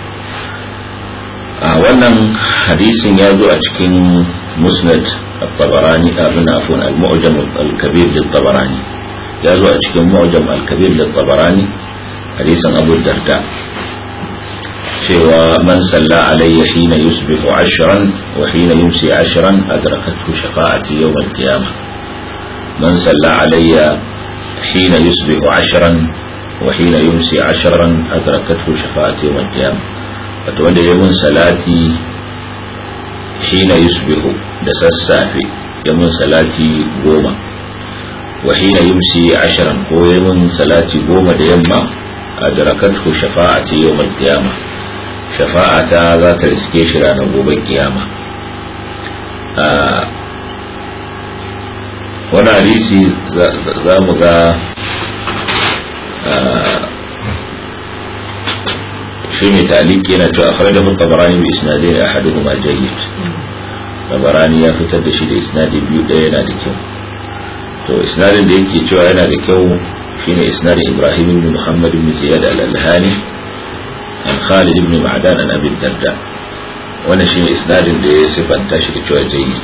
A wannan hadisin ya zo a cikin musnad al-Tabarani abin afwan al-Mu'jam al-Kabir lil-Tabarani ya zo a cikin Mu'jam al-Kabir lil-Tabarani hadisin Abu Darda cewa man salla alayya hina yusbihu ashran wa hina yumsi ashran adrakathu shafa'ati yawm al-qiyamah. man salla alayya hina yusbihu ashran wa hina yumsi ashran adrakathu shafa'ati yawm al-qiyamah. wato wanda ya mun salati hina yusbihu da sassafe ya mun salati goma wa hina yumsi ashran ko ya mun salati goma da yamma adrakathu shafa'ati yawm al-qiyamah. shafa'ata za ta riske shi ranar gobe kiyama. wani hadisi za mu ga shi mai taliki yana cewa akhrajahu at-Tabarani bi isnadayn ahaduhuma jayyid. Tabarani ya fitar da shi da isnadi biyu, ɗaya yana da kyau. To isnadin da yake cewa yana da kyau shine isnadin Ibrahim ibn Muhammad ibn Ziyad al-Alhani an Khalid ibn Ma'dan an Abi Darda. wannan shine isnadin da ya sifanta shi da cewa jayyid,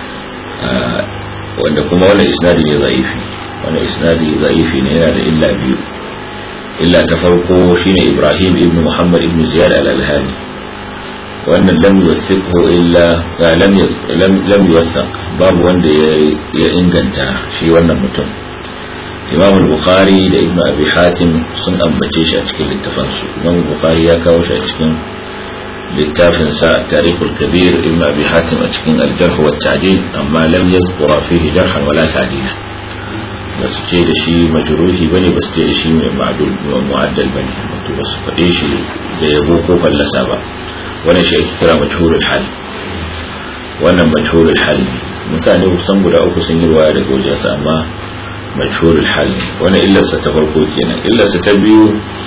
wanda kuma wannan isnadi ne zaifi. wannan isnadi zaifi ne, yana da illa biyu. illa ta farko shine Ibrahim ibn Muhammad ibn Ziyad al-Alhani, wannan lam yuwathiqhu illa lam lam lam yuwathaq, babu wanda ya inganta shi wannan mutum. Imam al-Bukhari da Ibn Abi Hatim sun ambace shi a cikin littafansu. Imam al-Bukhari ya kawo shi a cikin littafin sa Tarikh al-Kabir, Ibn Abi Hatim a cikin al-Jarh wa at-Ta'dil, amma lam yadhkura fihi jarhan wala ta'dila. basu ce da shi majruhi bane, basu ce da shi mai ma'dul wa mu'addal bane, to basu fade shi da yabo ko fallasa ba. wannan shi ake kira majhulul hal. wannan majhulul hal mutane kusan guda uku sun yi ruwaya daga wajensa, amma majhulul hal wannan illa sa ta farko kenan. Illa sa ta biyu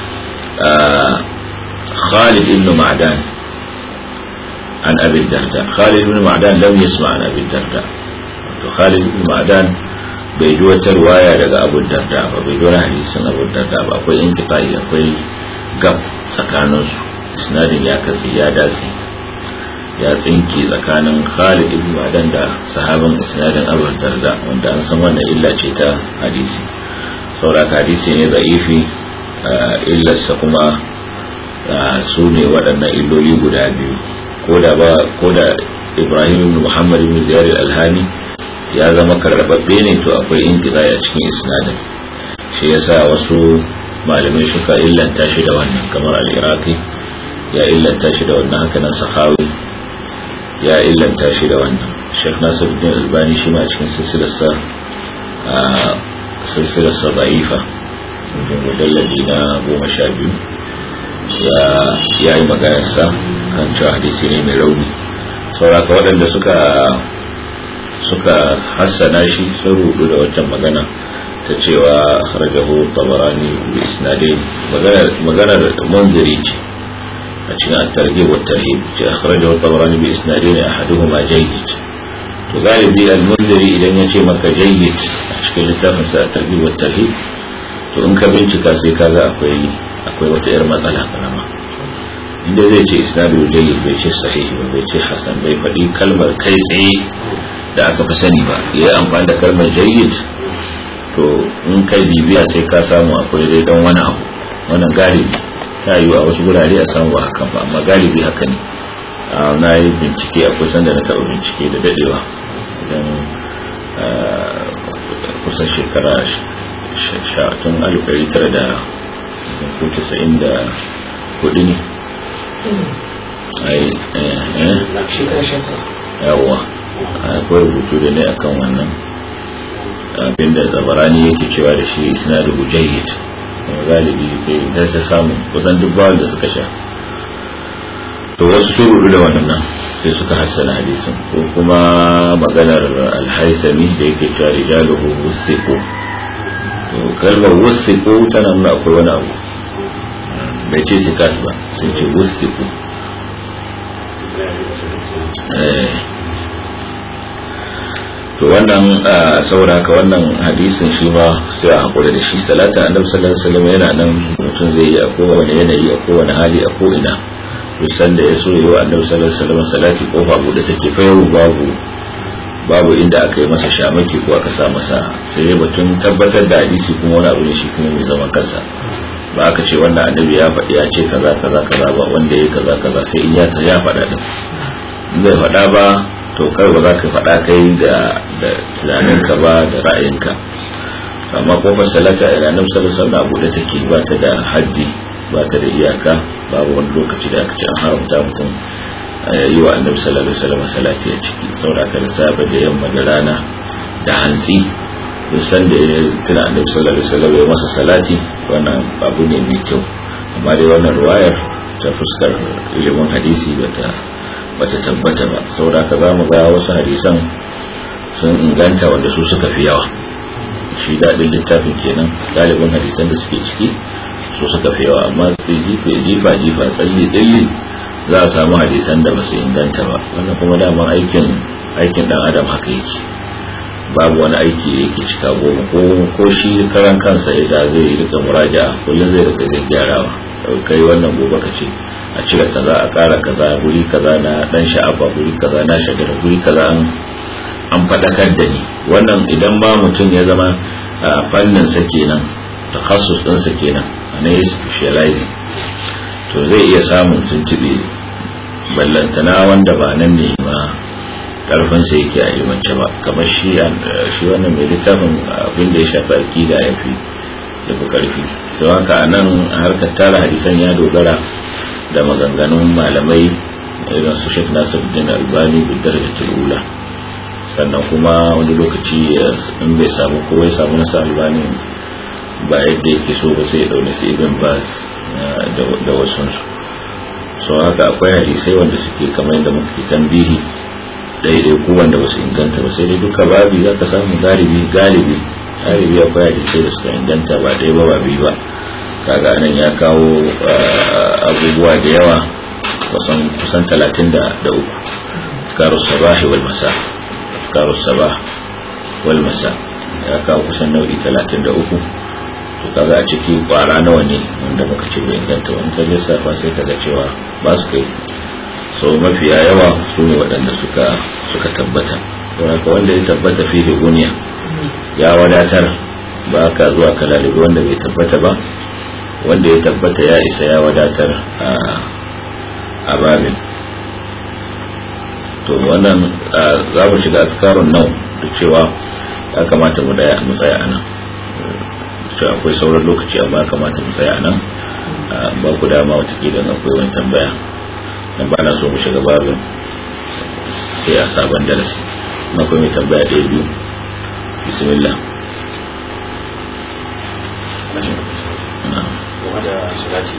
Khalid ibn Ma'dan an Abi Darda. Khalid ibn Ma'dan lam yasma an Abi Darda. To Khalid ibn Ma'dan bai ji wata riwaya daga Abu Darda ba, bai ji wani hadisin Abu Darda ba. Akwai inqita'i, akwai gab tsakaninsu, isnadin ya katse ya dace ya tsinke tsakanin Khalid ibn Ma'dan da sahabin isnadin Abu Darda, wanda an san wannan illa ce ta hadisi. saboda hadisi ne da'ifi, illarsa kuma su ne waɗannan illoli guda biyu. Koda ba koda Ibrahim ibn Muhammad ibn Ziyad al-Alhani ya zama karbabbe ne, to akwai inqita a cikin isnadin. Shi yasa wasu malamai suka illanta shi da wannan, kamar al-Iraqi ya illanta shi da wannan, haka nan Sakhawi ya illanta shi da wannan. Sheikh Nasiruddin Albani shi ma cikin silsilarsa a silsilarsa da'ifa mujalladi na goma sha biyu ya yi maganarsa kan cewa hadisi ne mai rauni. sauraka waɗanda suka suka hassana shi sun rudu da wancan magana ta cewa akhrajahu Tabarani bi isnadain. maganar munziri ce a cikin at-targhib wa at-tarhib, ce akhrajahu Tabarani bi isnadain ahaduhuma jayyid. to galibi al-munziri idan ya ce maka jayyid a cikin littafin sa at-targhib wa at-tarhib, to in ka bincika sai kaga akwai akwai wata yar matsala karama. inda zai ce isnadu jayyid bai ce sahihi ba, bai ce hasan, bai faɗi kalmar kai tsaye da aka fi sani ba, ya yi amfani da kalmar jayyid, to in kai bibiya sai ka samu akwai dai dan wani abu. wannan galibi ta yi a wasu gurare a samu ba hakan ba, amma galibi haka ne. na yi bincike, akwai sanda na taɓa bincike da dadewa, idan kusan shekara tun alif ɗari tara da ko casa'in da hudu ne. yawwa akwai rubutu da ne akan wannan abinda Tabarani yake cewa da shi isnadu jayyid. kuma galibi sai ta samu kusan duk bawan da suka sha, to wasu sun rudu da wannan sai suka hassana hadisin. ko kuma maganar al-Haythami da yake cewa rijaluhu wusiqu, to kalmar wusiqu tana nuna akwai wani abu, bai ce sikat ba, sai ce wusiqu. eh to wannan saboda haka wannan hadisin shi ma sai a hakura da shi. salatin annabi sallallahu alaihi wasallam yana nan, mutum zai yi a kowane yanayi, a kowane hali, a ko ina. san da ya so yi wa annabi sallallahu alaihi wasallam salati kofa bude take fa yau babu babu inda aka yi masa shamaki ko aka sa masa, sai dai batun tabbatar da hadisi kuma wani abu ne shi kuma mai zaman kansa. ba aka ce wannan annabi ya faɗi ya ce kaza kaza kaza ba, wanda yayi kaza kaza sai in ya ta ya faɗa din. in bai faɗa ba to kai ba za ka faɗa kai da da tunaninka ba da ra'ayinka. amma kofar salata ila annabi sallallahu alaihi wasallam bude take, ba ta da haddi, ba ta da iyaka. babu wani lokaci da aka ce an haramta mutum yi wa annabi sallallahu alaihi wasallam salati a ciki. saboda haka da safe da yamma da rana da hantsi, duk sanda ya tuna annabi sallallahu alaihi wasallam ya masa salati, wannan abu ne mai kyau. amma dai wannan riwayar ta fuskar ilimin hadisi bata bata tabbata ba. saboda haka zamu ga wasu hadisan sun inganta wanda su suka fi yawa. shi dadin littafin kenan, galibin hadisan da suke ciki su suka fi yawa, amma sai jifa jifa jifa tsalli tsalli za a samu hadisan da ba su inganta ba. wannan kuma daman aikin aikin dan adam haka yake, babu wani aiki da yake cika goma. ko ko shi karan kansa idan zai rika muraja kullum zai rika gyarawa, kai wannan gobe ka ce a cire kaza, a ƙara kaza, guri kaza na dan sha'afa, guri kaza na shagara, guri kaza an an fadakar da ni. wannan idan ba mutum ya zama fannin sa kenan, takhassus din sa kenan, ne specializing, to zai iya samun tuntube ballantana wanda ba nan ne ma karfin sa yake a ilmance ba. kamar shi shi wannan mai littafin abin da ya shafi akida ya fi ya fi karfi. sai haka anan harkar tara hadisan ya dogara da maganganun malamai irin su Sheikh Nasiruddin Albani bi darajatul ula. sannan kuma wani lokaci in bai samu ko ya samu nasa Albani ba yadda yake so ba, sai ya dauna sai Ibn Baz da wasu su. so haka akwai hadisai wanda suke kamar yadda muke tambihi daidai ko wanda ba su inganta ba, sai dai duka babi za ka samu galibi galibi galibi akwai hadisai da suka inganta ba ɗaya ba ba biyu ba. Kaga nan ya kawo abubuwa da yawa kusan kusan talatin da uku. Azkarus sabahi wal masa, azkarus sabah wal masa ya kawo kusan nau'i talatin da uku. To kaga a ciki kwara nawa ne wanda muka ce bai inganta wani ta lissafa sai kaga cewa ba su kai. So mafiya yawa su ne waɗanda suka suka tabbata. Saboda wanda ya tabbata fihi guniya ya wadatar, ba ka zuwa ka lalibi wanda bai tabbata ba. Wanda ya tabbata ya isa ya wadatar a babin. To wannan za mu shiga azkarun nau da cewa ya kamata mu daya mu tsaya anan. Cewa akwai sauran lokaci amma ya kamata mu tsaya anan. Ba ku dama wata kidan akwai wani tambaya. Dan ba na so mu shiga babin sai a sabon darasi. Na kuma mai tambaya ɗaya biyu. Bismillah. Wanda salati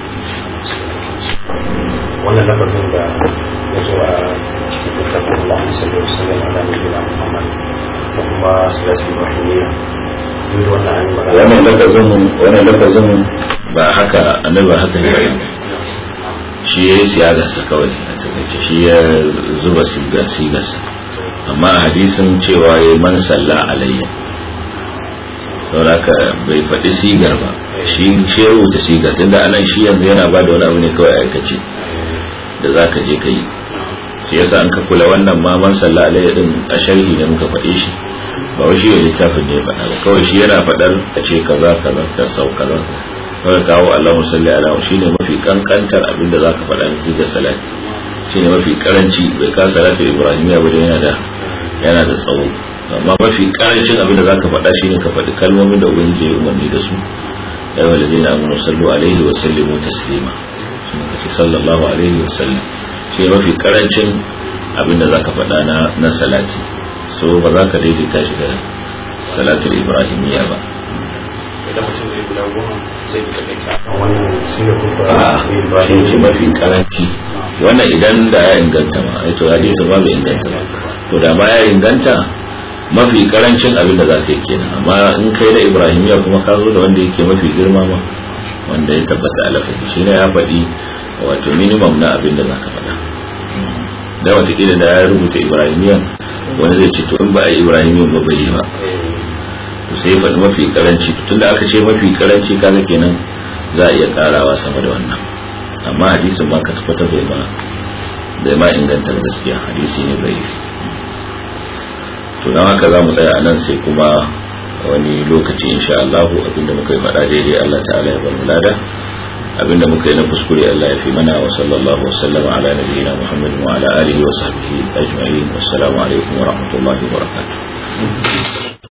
wannan lafazin da ya zo a cikin littafin Allah sallallahu alaihi wasallam ala nabiyina Muhammad da kuma salati ibrahimiyya duk wannan an magana wannan lafazin wannan lafazin ba haka annabi ba haka ne shi yayi siyagarsa kawai a takaice shi ya zuba sigar sigarsa amma a hadisin cewa yayi man salla alayya saboda bai faɗi sigar ba shi shi rubuta sigar tunda anan shi yanzu yana ba da wani abu ne kawai aikace da zaka je ka yi shi yasa an ka kula wannan ma man salla alayya din a sharhi da muka faɗe shi ba wai shi ne littafin ne ya faɗa ba kawai shi yana faɗar a ce kaza kaza ka sau kaza kawai kawo Allahumma salli ala shine mafi kankantar abinda zaka faɗa ne sigar salati shine mafi karanci bai ka salatu ibrahimiyya ba yana da yana da tsawo amma mafi karancin abinda zaka faɗa shine ka faɗi kalmomin da ubangiji ya umarni da su ya ayyuhal ladina amanu sallu alaihi wa sallimu taslima shine kace sallallahu alaihi wa sallam shine mafi karancin abinda zaka faɗa na na salati so ba za ka daidaita shi da salatul ibrahimiyya ba idan mutum zai guda goma zai fita kai ta wannan sigar ba shi mafi karanci wannan idan da ya inganta ma ai to hadisi ba bai inganta ba to da ba ya inganta mafi karancin abin da za ka yi kenan amma in kai da ibrahimiyya kuma ka zo da wanda yake mafi girma ma wanda ya tabbata alafi shi ne ya faɗi wato minimum na abin da za ka faɗa da watakila da ya rubuta ibrahimiyya wani zai ce to in ba a yi ibrahimiyya ba bai yi ba to sai faɗi mafi karanci tunda aka ce mafi karanci kaga kenan za a iya karawa sama da wannan amma hadisin ma ka tabbata bai ma bai ma inganta gaskiya hadisi ne bai to dan haka za mu tsaya nan sai kuma wani lokaci insha Allah abinda muka yi faɗa daidai Allah ta'ala ya bar mu lada abinda muka yi na kuskure Allah ya fi mana wa sallallahu wa sallama ala nabiyyina Muhammad wa ala alihi wa sahbihi ajma'in wassalamu alaikum wa rahmatullahi wa barakatuh